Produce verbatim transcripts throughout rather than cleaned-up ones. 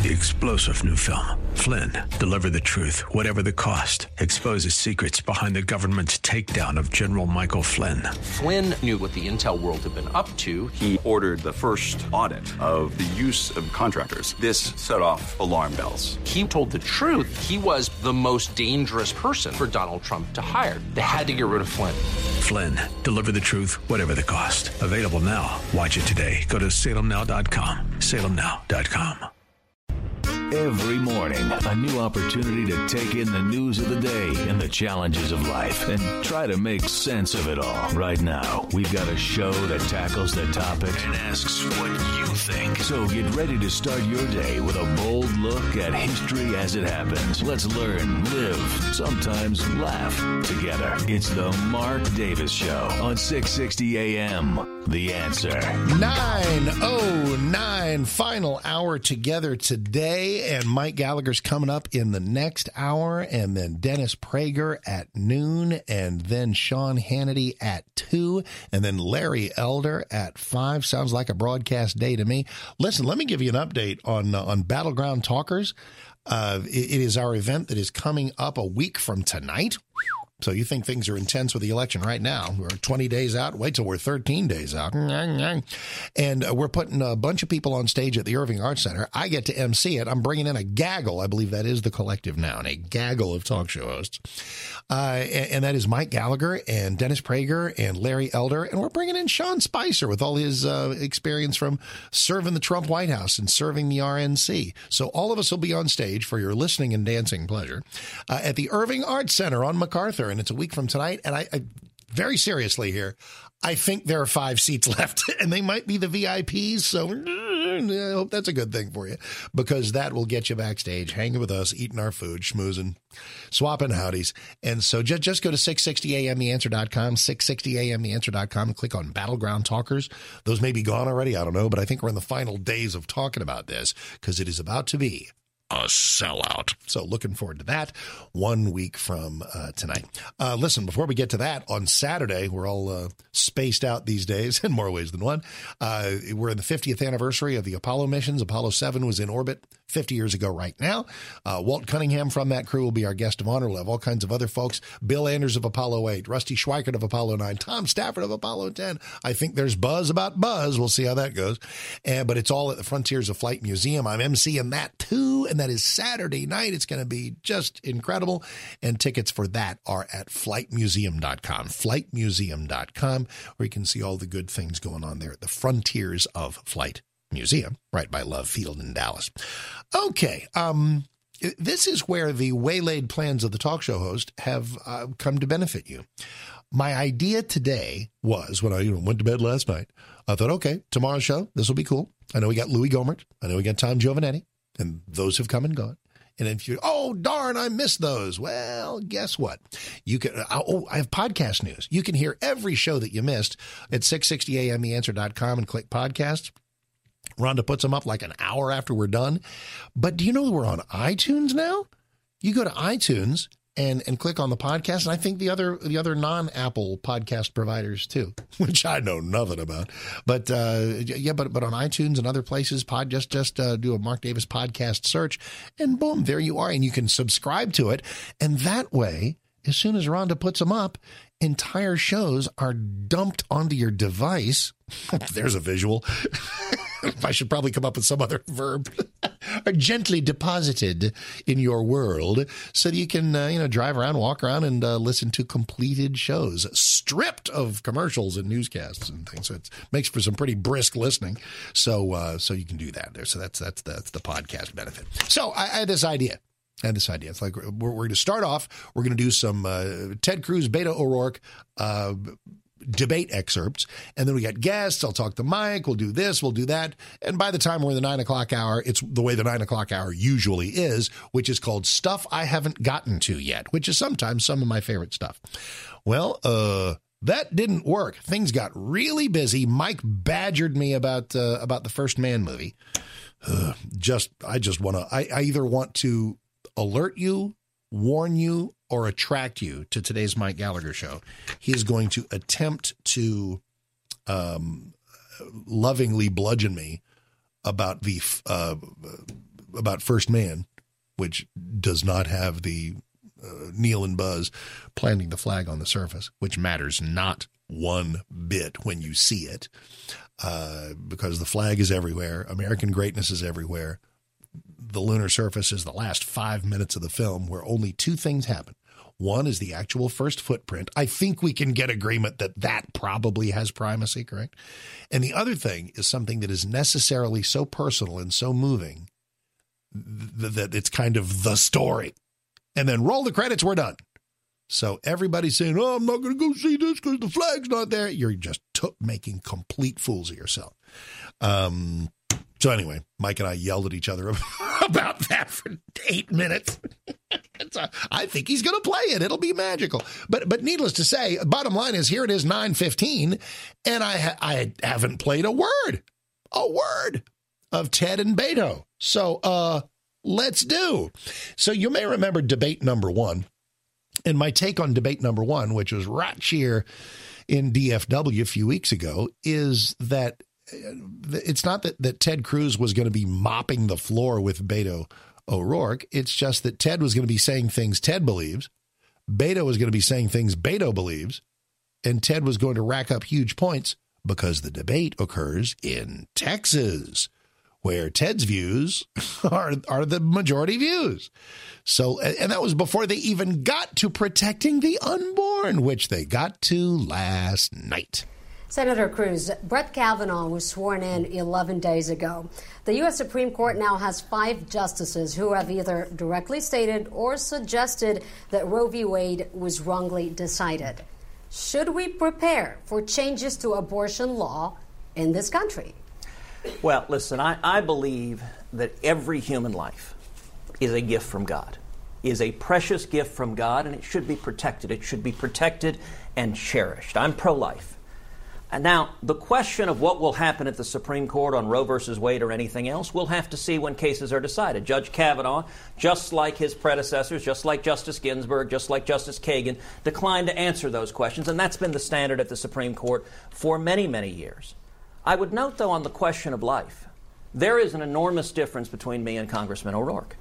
The explosive new film, Flynn, deliver the truth, whatever the cost, exposes secrets behind the government's takedown of General Michael Flynn. Flynn knew what the intel world had been up to. He ordered the first audit of the use of contractors. This set off alarm bells. He told the truth. He was the most dangerous person for Donald Trump to hire. They had to get rid of Flynn. Flynn, deliver the truth, whatever the cost. Available now. Watch it today. Go to salem now dot com. salem now dot com. Every morning, a new opportunity to take in the news of the day and the challenges of life and try to make sense of it all. Right now, we've got a show that tackles the topic and asks what you think. So get ready to start your day with a bold look at history as it happens. Let's learn, live, sometimes laugh together. It's the Mark Davis Show on six sixty A M. The Answer. nine oh nine, final hour together today. And Mike Gallagher's coming up in the next hour, and then Dennis Prager at noon, and then Sean Hannity at two, and then Larry Elder at five. Sounds like a broadcast day to me. Listen, let me give you an update on uh, on Battleground Talkers. Uh, it, it is our event that is coming up a week from tonight. So you think things are intense with the election right now. We're twenty days out. Wait till we're thirteen days out. And uh, we're putting a bunch of people on stage at the Irving Arts Center. I get to emcee it. I'm bringing in a gaggle. I believe that is the collective noun, a gaggle of talk show hosts. Uh, and, and that is Mike Gallagher and Dennis Prager and Larry Elder. And we're bringing in Sean Spicer with all his uh, experience from serving the Trump White House and serving the R N C. So all of us will be on stage for your listening and dancing pleasure uh, at the Irving Arts Center on MacArthur. And it's a week from tonight. And I, I very seriously here, I think there are five seats left, and they might be the V I Ps. So I hope that's a good thing for you, because that will get you backstage, hanging with us, eating our food, schmoozing, swapping howdies. And so just, just go to six sixty A M the answer dot com, six sixty A M the answer dot com, and click on Battleground Talkers. Those may be gone already. I don't know, but I think we're in the final days of talking about this, because it is about to be a sellout. So looking forward to that one week from uh, tonight. Uh, listen, before we get to that, on Saturday, we're all uh, spaced out these days in more ways than one. Uh, we're in the fiftieth anniversary of the Apollo missions. Apollo seven was in orbit fifty years ago right now. Uh, Walt Cunningham from that crew will be our guest of honor. We'll have all kinds of other folks. Bill Anders of Apollo eight, Rusty Schweikert of Apollo nine, Tom Stafford of Apollo ten. I think there's buzz about buzz. We'll see how that goes. And, but it's all at the Frontiers of Flight Museum. I'm emceeing that too, and that is Saturday night. It's going to be just incredible. And tickets for that are at flight museum dot com, flight museum dot com, where you can see all the good things going on there at the Frontiers of Flight Museum, right by Love Field in Dallas. Okay. Um, this is where the waylaid plans of the talk show host have uh, come to benefit you. My idea today was, when I you know, went to bed last night, I thought, okay, tomorrow's show, this will be cool. I know we got Louis Gohmert. I know we got Tom Giovanetti, and those have come and gone. And if you, oh, darn, I missed those. Well, guess what? You can, oh, I have podcast news. You can hear every show that you missed at six sixty A M the answer dot com and click podcasts. Rhonda puts them up like an hour after we're done. But do you know we're on iTunes now? You go to iTunes and and click on the podcast, and I think the other the other non-Apple podcast providers too, which I know nothing about. But uh, yeah, but but on iTunes and other places, pod just just uh, do a Mark Davis podcast search, and boom, there you are, and you can subscribe to it, and that way, as soon as Rhonda puts them up, entire shows are dumped onto your device. There's a visual. I should probably come up with some other verb. Are gently deposited in your world so that you can, uh, you know, drive around, walk around, and uh, listen to completed shows, stripped of commercials and newscasts and things. So it makes for some pretty brisk listening. So, uh, so you can do that there. So that's that's that's the podcast benefit. So I, I had this idea. I had this idea. It's like we're, we're going to start off. We're going to do some uh, Ted Cruz, Beto O'Rourke, uh, debate excerpts, and then we got guests. I'll talk to Mike. We'll do this. We'll do that. And by the time we're in the nine o'clock hour, it's the way the nine o'clock hour usually is, which is called Stuff I Haven't Gotten to Yet, which is sometimes some of my favorite stuff. Well, uh, that didn't work. Things got really busy. Mike badgered me about uh, about the First Man movie. Uh, just, I just want to. I, I either want to alert you, warn you, or attract you to today's Mike Gallagher show. He is going to attempt to um, lovingly bludgeon me about the uh, about First Man, which does not have the uh, Neil and Buzz planting the flag on the surface, which matters not one bit when you see it, uh, because the flag is everywhere. American greatness is everywhere. The lunar surface is the last five minutes of the film where only two things happen. One is the actual first footprint. I think we can get agreement that that probably has primacy, correct? And the other thing is something that is necessarily so personal and so moving th- that it's kind of the story. And then roll the credits, we're done. So everybody's saying, oh, I'm not going to go see this because the flag's not there. You're just t- making complete fools of yourself. Um, so anyway, Mike and I yelled at each other about that for eight minutes. a, I think he's going to play it. It'll be magical. But but needless to say, bottom line is here it is nine fifteen, and I, ha- I haven't played a word, a word of Ted and Beto. So uh, let's do. So you may remember debate number one. And my take on debate number one, which was right here in D F W a few weeks ago, is that it's not that, that Ted Cruz was going to be mopping the floor with Beto O'Rourke. It's just that Ted was going to be saying things Ted believes. Beto was going to be saying things Beto believes. And Ted was going to rack up huge points because the debate occurs in Texas, where Ted's views are, are the majority views. So, and that was before they even got to protecting the unborn, which they got to last night. Senator Cruz, Brett Kavanaugh was sworn in eleven days ago. The U S Supreme Court now has five justices who have either directly stated or suggested that Roe v. Wade was wrongly decided. Should we prepare for changes to abortion law in this country? Well, listen, I, I believe that every human life is a gift from God, is a precious gift from God, and it should be protected. It should be protected and cherished. I'm pro-life. And now, the question of what will happen at the Supreme Court on Roe versus Wade or anything else, we'll have to see when cases are decided. Judge Kavanaugh, just like his predecessors, just like Justice Ginsburg, just like Justice Kagan, declined to answer those questions, and that's been the standard at the Supreme Court for many, many years. I would note, though, on the question of life, there is an enormous difference between me and Congressman O'Rourke.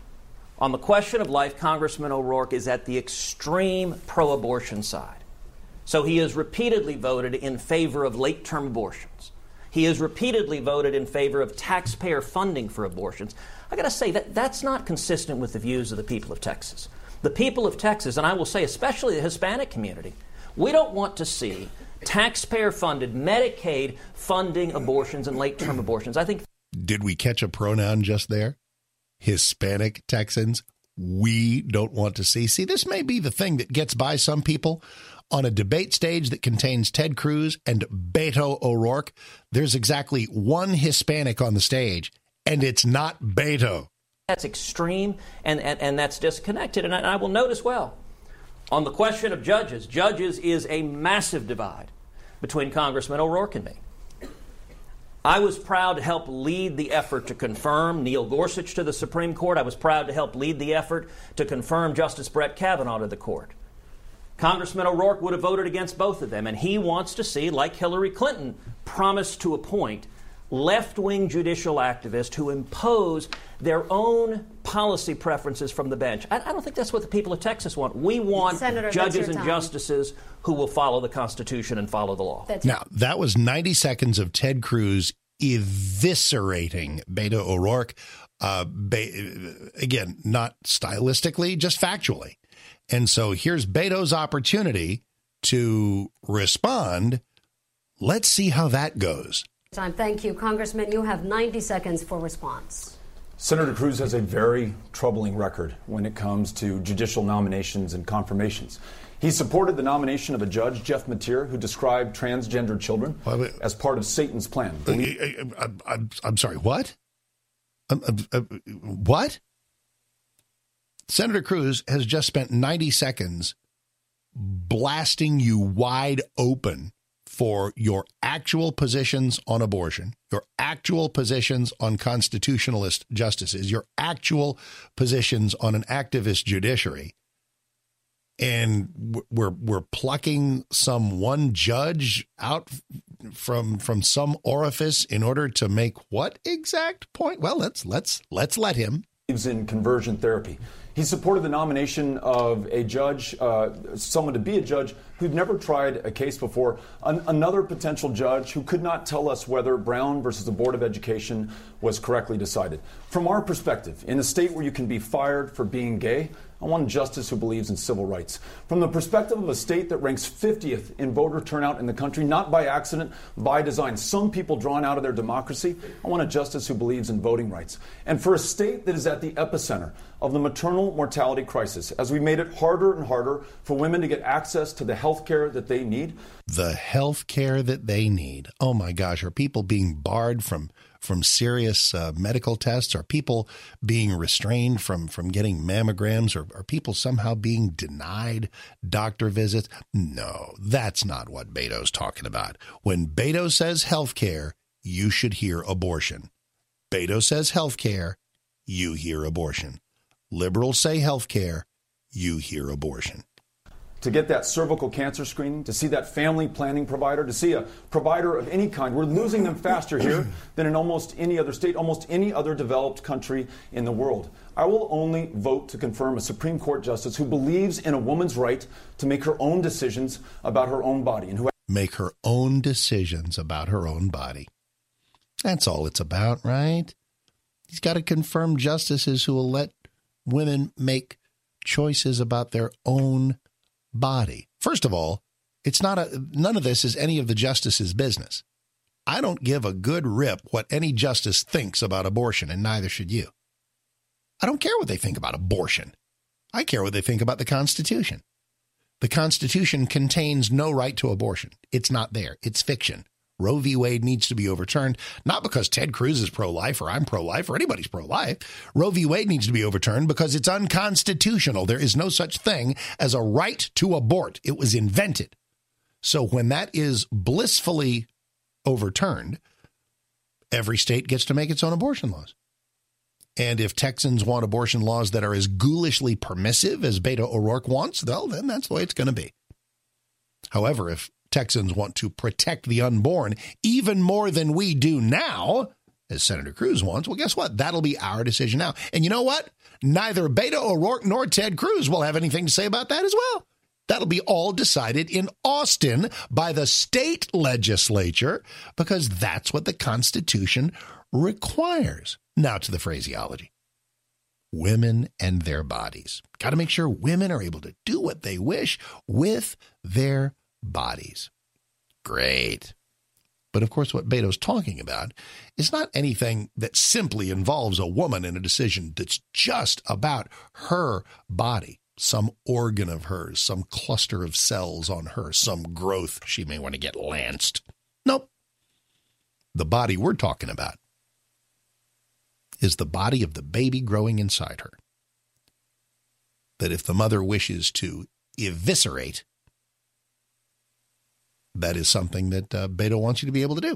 On the question of life, Congressman O'Rourke is at the extreme pro-abortion side. So he has repeatedly voted in favor of late-term abortions. He has repeatedly voted in favor of taxpayer funding for abortions. I got to say, that that's not consistent with the views of the people of Texas. The people of Texas, and I will say especially the Hispanic community, we don't want to see taxpayer-funded, Medicaid funding abortions and late-term abortions. I think. Did we catch a pronoun just there? Hispanic Texans, we don't want to see. See, this may be the thing that gets by some people. On a debate stage that contains Ted Cruz and Beto O'Rourke, there's exactly one Hispanic on the stage, and it's not Beto. That's extreme, and, and, and that's disconnected. And I, and I will note as well, on the question of judges, judges is a massive divide between Congressman O'Rourke and me. I was proud to help lead the effort to confirm Neil Gorsuch to the Supreme Court. I was proud to help lead the effort to confirm Justice Brett Kavanaugh to the court. Congressman O'Rourke would have voted against both of them, and he wants to see, like Hillary Clinton promised to appoint, left-wing judicial activists who impose their own policy preferences from the bench. I, I don't think that's what the people of Texas want. We want Senator, judges and justices who will follow the Constitution and follow the law. That's now, that was ninety seconds of Ted Cruz eviscerating Beto O'Rourke. Uh, Be- again, not stylistically, just factually. And so here's Beto's opportunity to respond. Let's see how that goes. Time. Thank you, Congressman. You have ninety seconds for response. Senator Cruz has a very troubling record when it comes to judicial nominations and confirmations. He supported the nomination of a judge, Jeff Mateer, who described transgender children as part of Satan's plan. I'm, I'm, I'm sorry, what? I'm, I'm, I'm, what? Senator Cruz has just spent ninety seconds blasting you wide open for your actual positions on abortion, your actual positions on constitutionalist justices, your actual positions on an activist judiciary. and we're we're plucking some one judge out from from some orifice in order to make what exact point? Well, let's let's let's let him. Believes in conversion therapy. He supported the nomination of a judge, uh, someone to be a judge who'd never tried a case before, An- another potential judge who could not tell us whether Brown versus the Board of Education was correctly decided. From our perspective, in a state where you can be fired for being gay, I want a justice who believes in civil rights. From the perspective of a state that ranks fiftieth in voter turnout in the country, not by accident, by design, some people drawn out of their democracy, I want a justice who believes in voting rights. And for a state that is at the epicenter of the maternal mortality crisis, as we made it harder and harder for women to get access to the health care that they need. The health care that they need. Oh, my gosh. Are people being barred from from serious uh, medical tests? Are people being restrained from, from getting mammograms? Or are people somehow being denied doctor visits? No, that's not what Beto's talking about. When Beto says health care, you should hear abortion. Beto says health care, you hear abortion. Liberals say health care, you hear abortion. To get that cervical cancer screening, to see that family planning provider, to see a provider of any kind. We're losing them faster here than in almost any other state, almost any other developed country in the world. I will only vote to confirm a Supreme Court justice who believes in a woman's right to make her own decisions about her own body. and who Make her own decisions about her own body. That's all it's about, right? He's got to confirm justices who will let women make choices about their own body. First of all, it's not a, none of this is any of the justices' business. I don't give a good rip what any justice thinks about abortion, and neither should you. I don't care what they think about abortion. I care what they think about the Constitution. The Constitution contains no right to abortion. It's not there. It's fiction. Roe v. Wade needs to be overturned, not because Ted Cruz is pro-life or I'm pro-life or anybody's pro-life. Roe v. Wade needs to be overturned because it's unconstitutional. There is no such thing as a right to abort. It was invented. So when that is blissfully overturned, every state gets to make its own abortion laws. And if Texans want abortion laws that are as ghoulishly permissive as Beto O'Rourke wants, well, then that's the way it's going to be. However, if Texans want to protect the unborn even more than we do now, as Senator Cruz wants, well, guess what? That'll be our decision now. And you know what? Neither Beto O'Rourke nor Ted Cruz will have anything to say about that as well. That'll be all decided in Austin by the state legislature because that's what the Constitution requires. Now to the phraseology. Women and their bodies. Got to make sure women are able to do what they wish with their bodies. Great. But of course, what Beto's talking about is not anything that simply involves a woman in a decision that's just about her body, some organ of hers, some cluster of cells on her, some growth she may want to get lanced. Nope. The body we're talking about is the body of the baby growing inside her. That if the mother wishes to eviscerate, that is something that uh, Beto wants you to be able to do.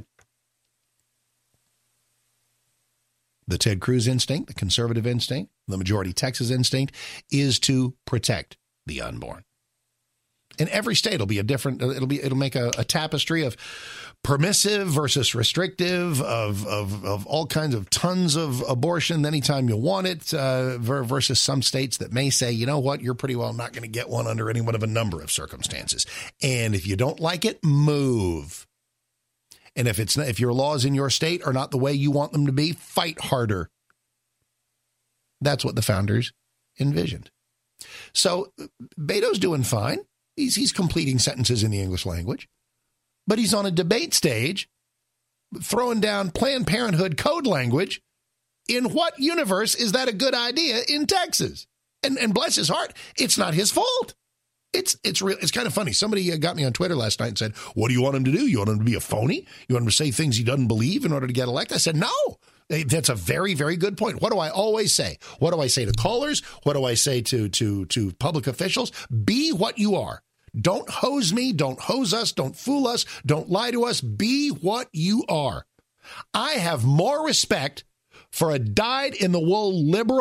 The Ted Cruz instinct, the conservative instinct, the majority Texas instinct is to protect the unborn. In every state, it'll be a different, it'll be, it'll make a, a tapestry of permissive versus restrictive, of, of, of all kinds of tons of abortion anytime you want it, uh, versus some states that may say, you know what, you're pretty well not going to get one under any one of a number of circumstances. And if you don't like it, move. And if it's not, if your laws in your state are not the way you want them to be, fight harder. That's what the founders envisioned. So Beto's doing fine. He's, he's completing sentences in the English language, but he's on a debate stage throwing down Planned Parenthood code language. In what universe is that a good idea in Texas? And, and bless his heart, it's not his fault. It's it's real. It's kind of funny. Somebody got me on Twitter last night and said, what do you want him to do? You want him to be a phony? You want him to say things he doesn't believe in order to get elected? I said, no. That's a very, very good point. What do I always say? What do I say to callers? What do I say to to to public officials? Be what you are. Don't hose me. Don't hose us. Don't fool us. Don't lie to us. Be what you are. I have more respect for a dyed-in-the-wool liberal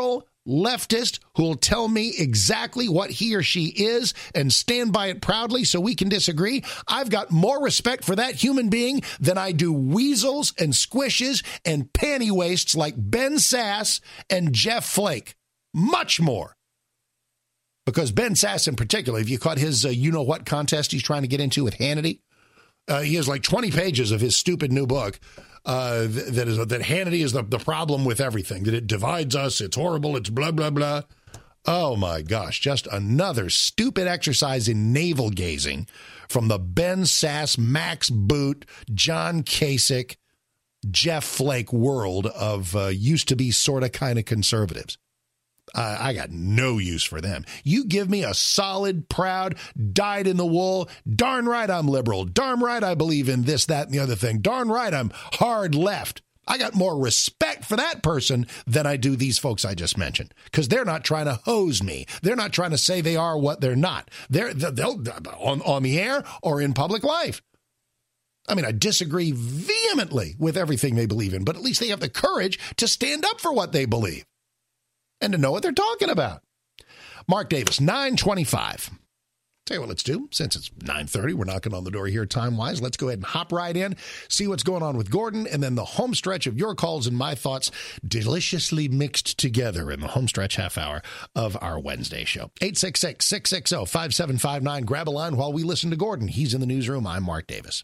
leftist who will tell me exactly what he or she is and stand by it proudly so we can disagree, I've got more respect for that human being than I do weasels and squishes and panty wastes like Ben Sass and Jeff Flake. Much more. Because Ben Sass in particular, if you caught his uh, you-know-what contest he's trying to get into with Hannity, uh, he has like twenty pages of his stupid new book uh, that is that Hannity is the, the problem with everything, that it divides us, it's horrible, it's blah, blah, blah. Oh, my gosh, just another stupid exercise in navel-gazing from the Ben Sass, Max Boot, John Kasich, Jeff Flake world of uh, used-to-be sort-of kind of conservatives. Uh, I got no use for them. You give me a solid, proud, dyed-in-the-wool, darn right I'm liberal, darn right I believe in this, that, and the other thing, darn right I'm hard left. I got more respect for that person than I do these folks I just mentioned, because they're not trying to hose me. They're not trying to say they are what they're not. They're they'll on, on the air or in public life. I mean, I disagree vehemently with everything they believe in, but at least they have the courage to stand up for what they believe and to know what they're talking about. Mark Davis, nine twenty-five. Tell you what, let's do. Since it's nine thirty, we're knocking on the door here time-wise. Let's go ahead and hop right in, see what's going on with Gordon, and then the home stretch of your calls and my thoughts deliciously mixed together in the home stretch half hour of our Wednesday show. eight six six, six six zero, five seven five nine. Grab a line while we listen to Gordon. He's in the newsroom. I'm Mark Davis.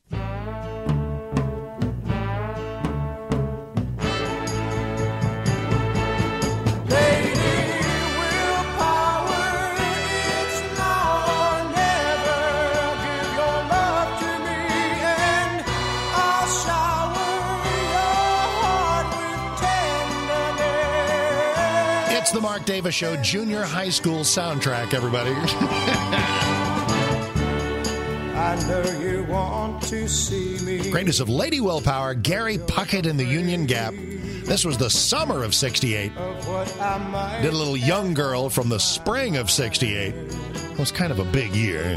It's the Mark Davis Show, junior high school soundtrack, everybody. I know you want to see me. Greatest of Lady Willpower, Gary Puckett in the Union Gap. This was the summer of sixty-eight. Did a little Young Girl from the spring of sixty-eight. It was kind of a big year.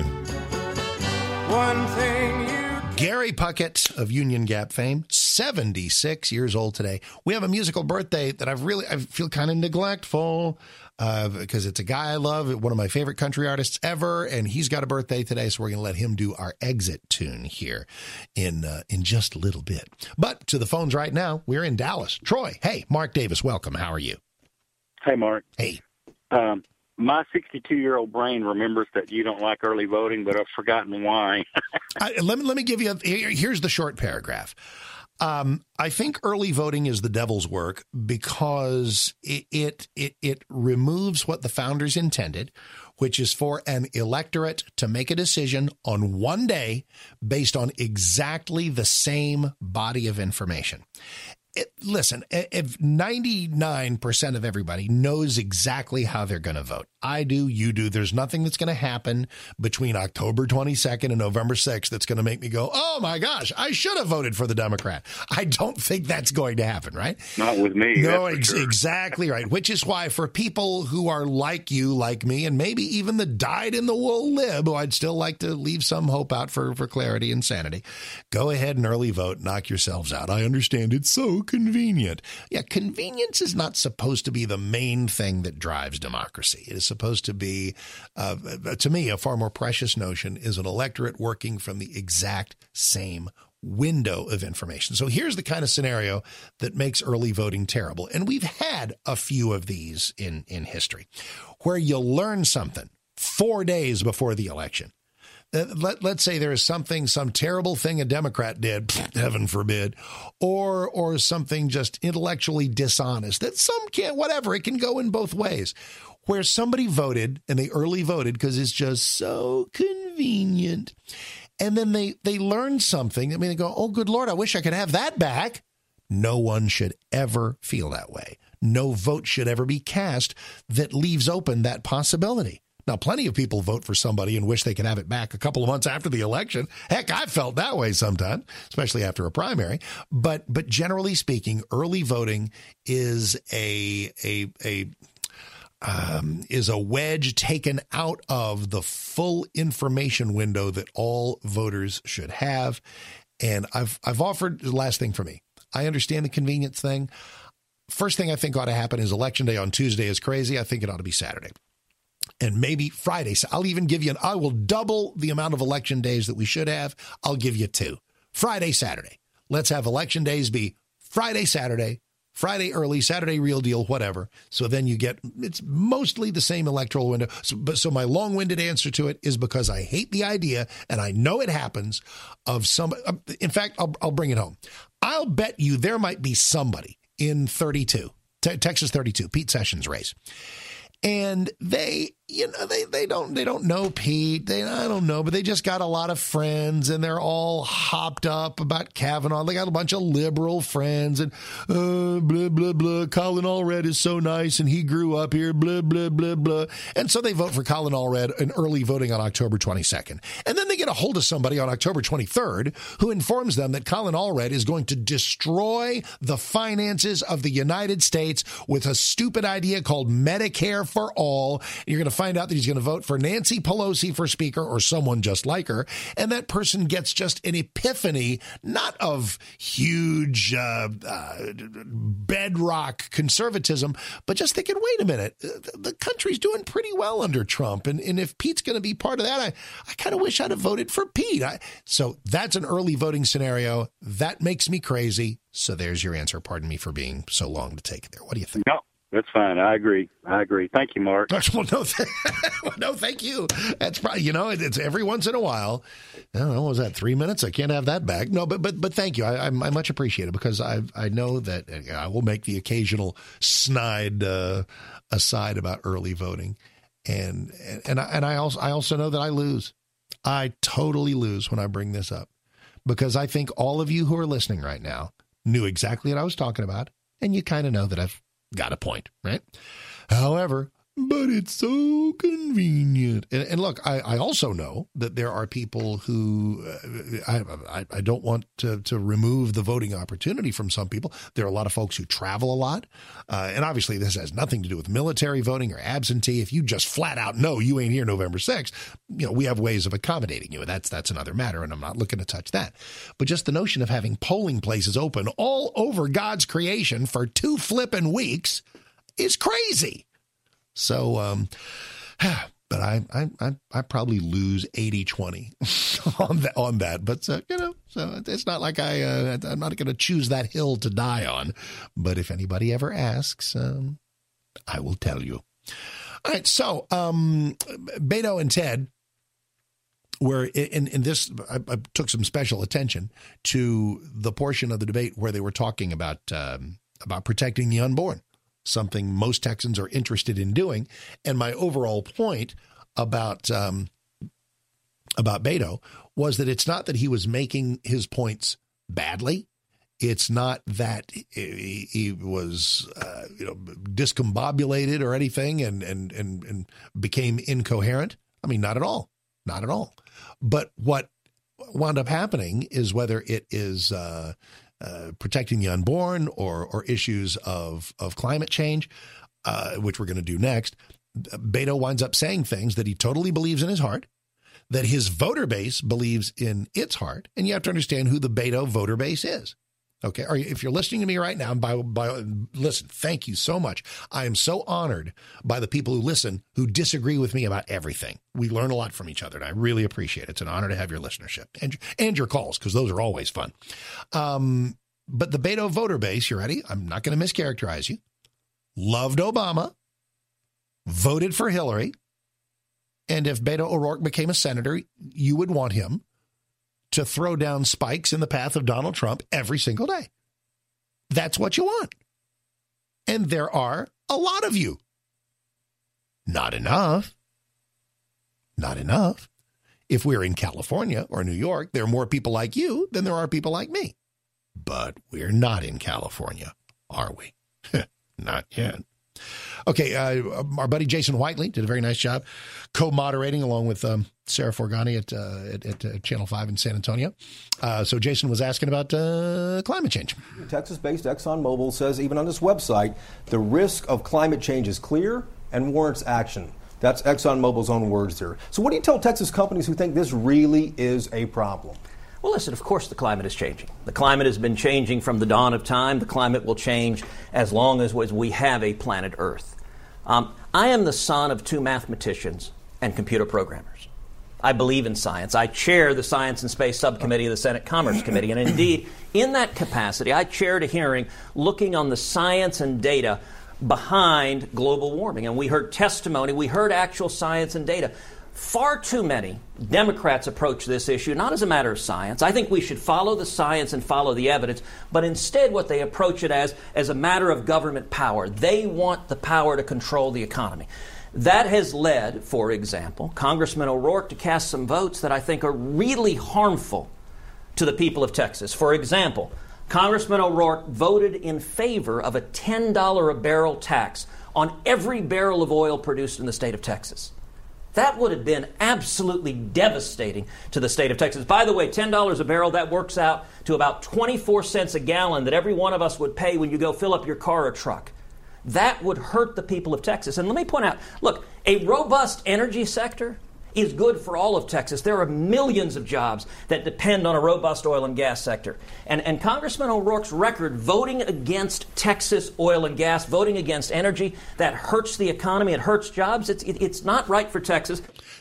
One thing you Gary Puckett of Union Gap fame, seventy-six years old today. We have a musical birthday that I've really, I feel kind of neglectful uh, because it's a guy I love, one of my favorite country artists ever, and he's got a birthday today, so we're going to let him do our exit tune here in uh, in just a little bit. But to the phones right now, we're in Dallas. Troy, hey, Mark Davis, welcome. How are you? Hey, Mark. Hey. Um, my sixty-two-year-old brain remembers that you don't like early voting, but I've forgotten why. I, let me let me give you a, here's the short paragraph. Um, I think early voting is the devil's work because it, it it it removes what the founders intended, which is for an electorate to make a decision on one day based on exactly the same body of information. It, listen, if ninety-nine percent of everybody knows exactly how they're going to vote, I do, you do, there's nothing that's going to happen between October twenty-second and November sixth that's going to make me go, oh my gosh, I should have voted for the Democrat. I don't think that's going to happen, right? Not with me. No, ex- sure. Exactly right. Which is why for people who are like you, like me, and maybe even the dyed-in-the-wool lib, who I'd still like to leave some hope out for, for clarity and sanity, go ahead and early vote, knock yourselves out. I understand it's so convenient. Yeah, convenience is not supposed to be the main thing that drives democracy. It is supposed to be, uh, to me, a far more precious notion is an electorate working from the exact same window of information. So here's the kind of scenario that makes early voting terrible. And we've had a few of these in, in history where you learn something four days before the election. Let, let's say there is something, some terrible thing a Democrat did, heaven forbid, or or something just intellectually dishonest that some can't, whatever, it can go in both ways, where somebody voted and they early voted because it's just so convenient. And then they, they learn something. I mean, they go, oh, good Lord, I wish I could have that back. No one should ever feel that way. No vote should ever be cast that leaves open that possibility. Now, plenty of people vote for somebody and wish they could have it back a couple of months after the election. Heck, I felt that way sometimes, especially after a primary. But but generally speaking, early voting is a a a um, is a wedge taken out of the full information window that all voters should have. And I've I've offered the last thing for me. I understand the convenience thing. first thing I think ought to happen is Election Day on Tuesday is crazy. I think it ought to be Saturday. And maybe Friday. So I'll even give you an, I will double the amount of election days that we should have. I'll give you two. Friday, Saturday. Let's have election days be Friday, Saturday, Friday early, Saturday real deal, whatever. So then you get, it's mostly the same electoral window. So, but so my long-winded answer to it is because I hate the idea, and I know it happens, of some, in fact, I'll, I'll bring it home. I'll bet you there might be somebody in thirty-two, te- Texas thirty-two, Pete Sessions race. And they, you know, they, they don't, they don't know Pete. They, I don't know, but they just got a lot of friends and they're all hopped up about Kavanaugh. They got a bunch of liberal friends and, uh, blah, blah, blah. Colin Allred is so nice and he grew up here, blah, blah, blah, blah. And so they vote for Colin Allred in early voting on October twenty-second. And then they get a hold of somebody on October twenty-third who informs them that Colin Allred is going to destroy the finances of the United States with a stupid idea called Medicare for all. You're going to find out that he's going to vote for Nancy Pelosi for speaker or someone just like her. And that person gets just an epiphany, not of huge uh, uh, bedrock conservatism, but just thinking, wait a minute, the country's doing pretty well under Trump. And, and if Pete's going to be part of that, I, I kind of wish I'd have voted for Pete. I, so that's an early voting scenario. That makes me crazy. So there's your answer. Pardon me for being so long to take there. What do you think? No. That's fine. I agree. I agree. Thank you, Mark. Well, no, th- no, thank you. That's probably, you know, it, it's every once in a while. I don't know, what was that, three minutes? I can't have that back. No, but but but thank you. I, I, I much appreciate it because I I know that I will make the occasional snide uh, aside about early voting, and and I, and I also I also know that I lose. I totally lose when I bring this up because I think all of you who are listening right now knew exactly what I was talking about, and you kind of know that I've got a point, right? However, but it's so convenient. And, and look, I, I also know that there are people who uh, I, I, I don't want to, to remove the voting opportunity from some people. There are a lot of folks who travel a lot. Uh, and obviously, this has nothing to do with military voting or absentee. If you just flat out know you ain't here November sixth, you know, we have ways of accommodating you. That's that's another matter, and I'm not looking to touch that. But just the notion of having polling places open all over God's creation for two flipping weeks is crazy. So, um, but I, I, I, I probably lose eighty twenty on that, on that, but, uh, you know, so it's not like I, uh, I'm not going to choose that hill to die on, but if anybody ever asks, um, I will tell you. All right. So, um, Beto and Ted were in, in this, I, I took some special attention to the portion of the debate where they were talking about, um, about protecting the unborn. Something most Texans are interested in doing. And my overall point about um, about Beto was that it's not that he was making his points badly. It's not that he, he was uh, you know, discombobulated or anything and, and, and, and became incoherent. I mean, not at all. Not at all. But what wound up happening is whether it is uh, Uh, protecting the unborn or or issues of, of climate change, uh, which we're going to do next, Beto winds up saying things that he totally believes in his heart, that his voter base believes in its heart, and you have to understand who the Beto voter base is. Okay, or if you're listening to me right now, by, by listen, thank you so much. I am so honored by the people who listen who disagree with me about everything. We learn a lot from each other, and I really appreciate it. It's an honor to have your listenership and, and your calls, because those are always fun. Um, but the Beto voter base, you ready? I'm not going to mischaracterize you. Loved Obama, voted for Hillary, and if Beto O'Rourke became a senator, you would want him to throw down spikes in the path of Donald Trump every single day. That's what you want. And there are a lot of you. Not enough. Not enough. If we're in California or New York, there are more people like you than there are people like me. But we're not in California, are we? Not yet. Okay, uh, our buddy Jason Whiteley did a very nice job co-moderating along with um, Sarah Forgani at, uh, at, at uh, Channel five in San Antonio. Uh, so Jason was asking about uh, climate change. Texas-based ExxonMobil says even on its website, the risk of climate change is clear and warrants action. That's ExxonMobil's own words there. So what do you tell Texas companies who think this really is a problem? Well, listen, of course the climate is changing. The climate has been changing from the dawn of time. The climate will change as long as we have a planet Earth. Um, I am the son of two mathematicians and computer programmers. I believe in science. I chair the Science and Space Subcommittee of the Senate Commerce Committee. And indeed, in that capacity, I chaired a hearing looking on the science and data behind global warming. And we heard testimony. We heard actual science and data. Far too many Democrats approach this issue not as a matter of science. I think we should follow the science and follow the evidence, but instead what they approach it as, as a matter of government power. They want the power to control the economy. That has led, for example, Congressman O'Rourke to cast some votes that I think are really harmful to the people of Texas. For example, Congressman O'Rourke voted in favor of a ten dollars a barrel tax on every barrel of oil produced in the state of Texas. That would have been absolutely devastating to the state of Texas. By the way, ten dollars a barrel, that works out to about twenty-four cents a gallon that every one of us would pay when you go fill up your car or truck. That would hurt the people of Texas. And let me point out, look, a robust energy sector is good for all of Texas. There are millions of jobs that depend on a robust oil and gas sector. And, and Congressman O'Rourke's record voting against Texas oil and gas, voting against energy, that hurts the economy, it hurts jobs. It's, it, it's not right for Texas.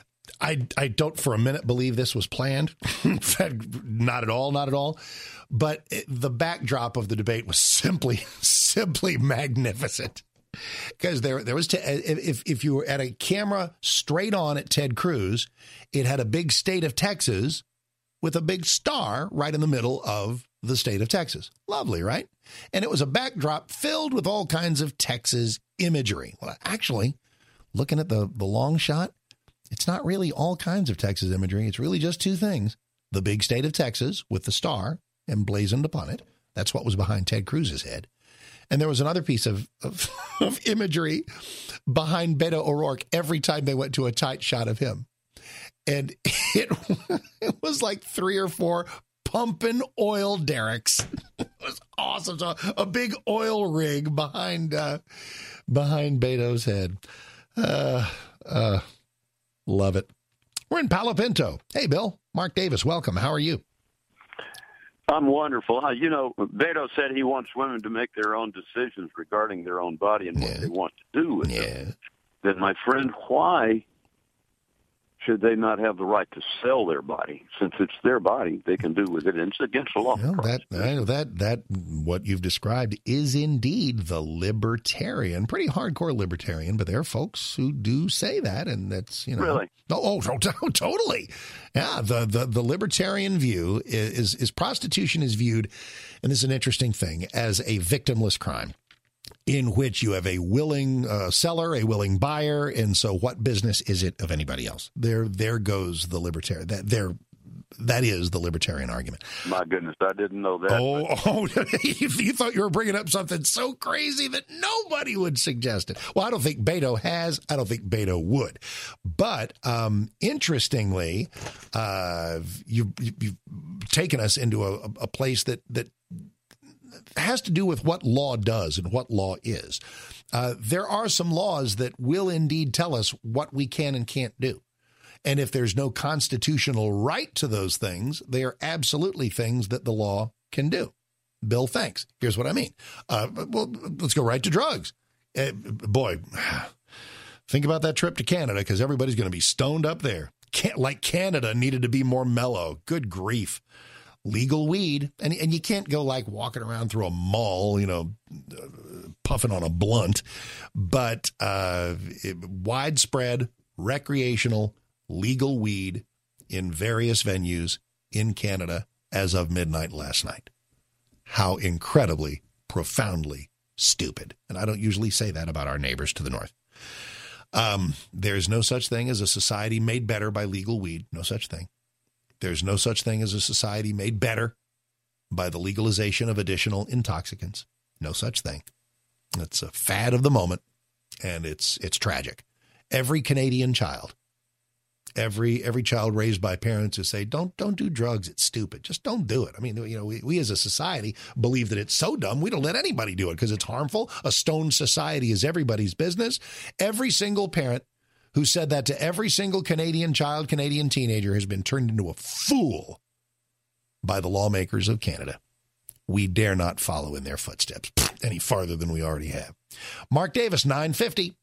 I, I don't for a minute believe this was planned. In fact, not at all, not at all. But it, the backdrop of the debate was simply, simply magnificent. Because there, there was, te- if if you were at a camera straight on at Ted Cruz, it had a big state of Texas with a big star right in the middle of the state of Texas. Lovely, right? And it was a backdrop filled with all kinds of Texas imagery. Well, actually, looking at the, the long shot, it's not really all kinds of Texas imagery. It's really just two things. The big state of Texas with the star emblazoned upon it. That's what was behind Ted Cruz's head. And there was another piece of, of, of imagery behind Beto O'Rourke every time they went to a tight shot of him. And it, it was like three or four pumping oil derricks. It was awesome. So a big oil rig behind uh, behind Beto's head. Uh, uh, love it. We're in Palo Pinto. Hey, Bill. Mark Davis, welcome. How are you? I'm wonderful. Uh, you know, Beto said he wants women to make their own decisions regarding their own body and yeah. what they want to do with yeah. it. Then, my friend, why should they not have the right to sell their body? Since it's their body, they can do with it, and it's against the law. Well, that, I know that, that, what you've described is indeed the libertarian, pretty hardcore libertarian, but there are folks who do say that, and that's, you know. Really? Oh, oh, totally. Yeah, the, the, the libertarian view is, is, is prostitution is viewed, and this is an interesting thing, as a victimless crime, in which you have a willing uh, seller, a willing buyer, and so what business is it of anybody else? There, there goes the libertarian. That there, that is the libertarian argument. My goodness, I didn't know that. Oh, oh you, you thought you were bringing up something so crazy that nobody would suggest it. Well, I don't think Beto has. I don't think Beto would. But um, interestingly, uh, you, you, you've taken us into a, a place that that. has to do with what law does and what law is. Uh, there are some laws that will indeed tell us what we can and can't do. And if there's no constitutional right to those things, they are absolutely things that the law can do. Bill, thanks. Here's what I mean. Uh, well, let's go right to drugs. Uh, boy, think about that trip to Canada, because everybody's going to be stoned up there. Can't, like Canada needed to be more mellow. Good grief. Legal weed, and and you can't go like walking around through a mall, you know, puffing on a blunt, but uh, it, widespread recreational legal weed in various venues in Canada as of midnight last night. How incredibly, profoundly stupid. And I don't usually say that about our neighbors to the north. Um, there's no such thing as a society made better by legal weed. No such thing. There's no such thing as a society made better by the legalization of additional intoxicants. No such thing. It's a fad of the moment, and it's it's tragic. Every Canadian child, every every child raised by parents who say, don't don't do drugs, it's stupid. Just don't do it. I mean, you know, we, we as a society believe that it's so dumb we don't let anybody do it because it's harmful. A stoned society is everybody's business. Every single parent who said that to every single Canadian child, Canadian teenager, has been turned into a fool by the lawmakers of Canada. We dare not follow in their footsteps any farther than we already have. Mark Davis, nine fifty.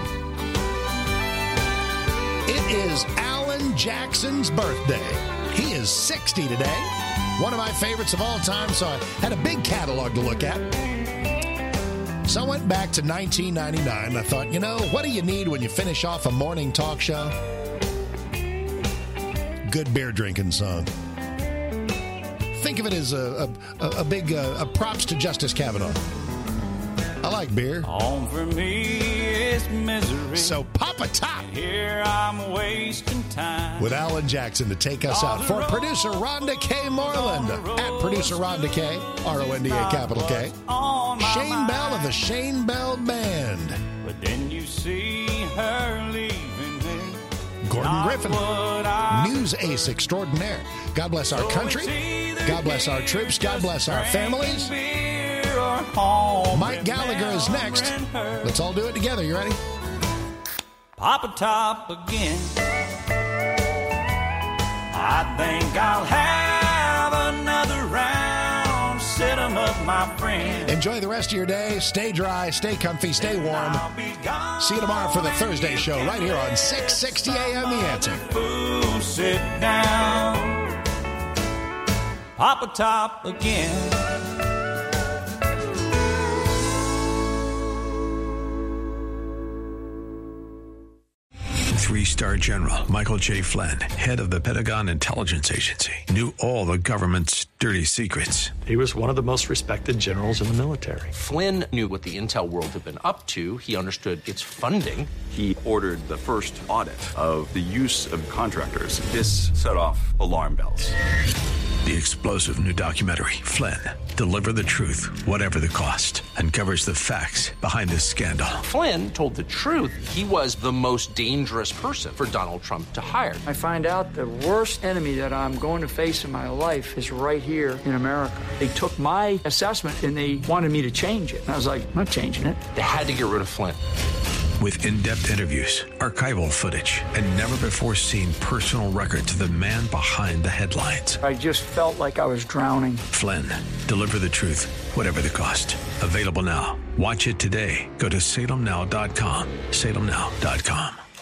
It is Alan Jackson's birthday. He is sixty today. One of my favorites of all time, so I had a big catalog to look at. So I went back to nineteen ninety-nine. I thought, you know, what do you need when you finish off a morning talk show? Good beer drinking song. Think of it as a, a, a big uh, a props to Justice Kavanaugh. I like beer. Home for me is misery. So pop a top. Here I'm wasting time. With Alan Jackson to take us out. For producer Rhonda K. Moreland, at producer Rhonda K, R O N D A capital K. Shane Bell of the Shane Bell Band. But then you see her leaving me. Gordon Griffin, news ace extraordinaire. God bless our country. God bless our troops. God bless our families. Mike Gallagher is next. Let's all do it together. You ready? Pop a top again. I think I'll have another round. Sit 'em up, my friend. Enjoy the rest of your day. Stay dry, stay comfy, stay warm. See you tomorrow for the Thursday show right here on six sixty A M The Answer. Sit down. Pop a top again. Three-star General Michael J. Flynn, head of the Pentagon Intelligence Agency, knew all the government's dirty secrets. He was one of the most respected generals in the military. Flynn knew what the intel world had been up to. He understood its funding. He ordered the first audit of the use of contractors. This set off alarm bells. The explosive new documentary, Flynn, Deliver the Truth, Whatever the Cost, uncovers the facts behind this scandal. Flynn told the truth. He was the most dangerous person for Donald Trump to hire. I find out the worst enemy that I'm going to face in my life is right here in America. They took my assessment and they wanted me to change it. And I was like, I'm not changing it. They had to get rid of Flynn. With in-depth interviews, archival footage, and never-before-seen personal records of the man behind the headlines. I just felt like I was drowning. Flynn, Deliver the Truth, Whatever the Cost. Available now. Watch it today. Go to salem now dot com. salem now dot com.